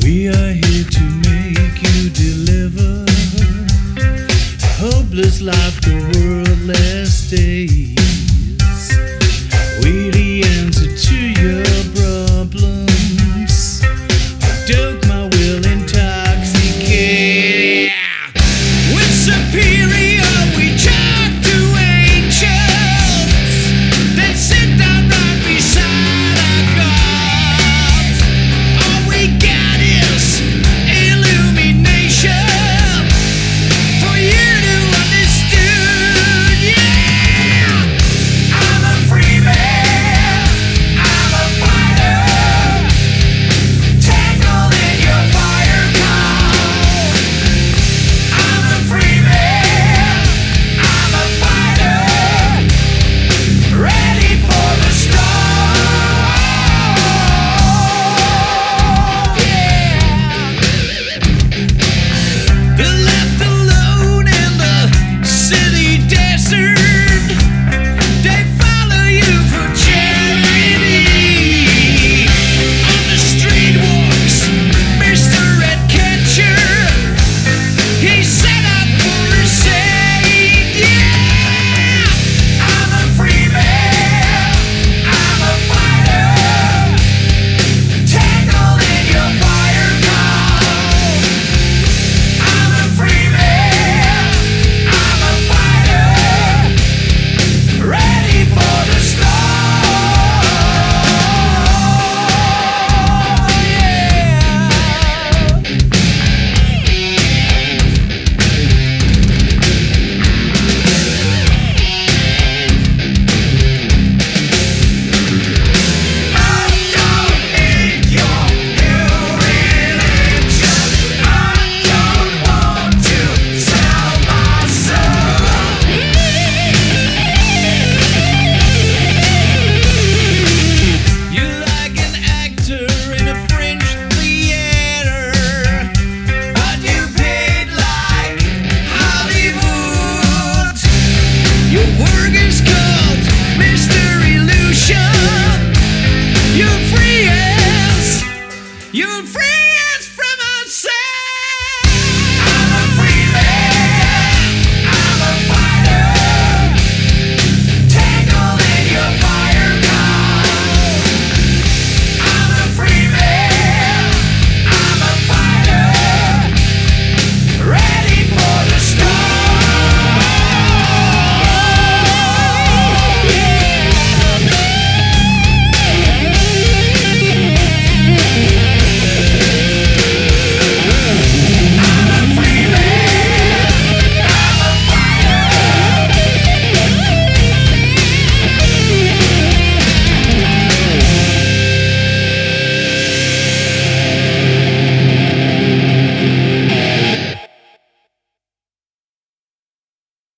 We are here to make you deliver hopeless life to worldless days. We the answer to your problems. Dogma will intoxicate. With superior we talk to angels that sit down right beside our gods. All we got is illumination for you to understand. Yeah, I'm a free man, I'm a fighter, tangled in your fire call. I'm a free man, I'm a fighter, ready for the storm. They're left alone in the city desert. They follow you for charity. On the street walks Mr. Red Catcher. He's set up for a saint. Yeah, I'm a free man, I'm a fighter, tangled in your fire call. I'm a free man, I'm a fighter, ready for the storm. I don't need your new religion. I don't want to sell my soul. You're like an actor in a French theater, but you paid like Hollywood. Your work is called Mr. Illusion. You're free as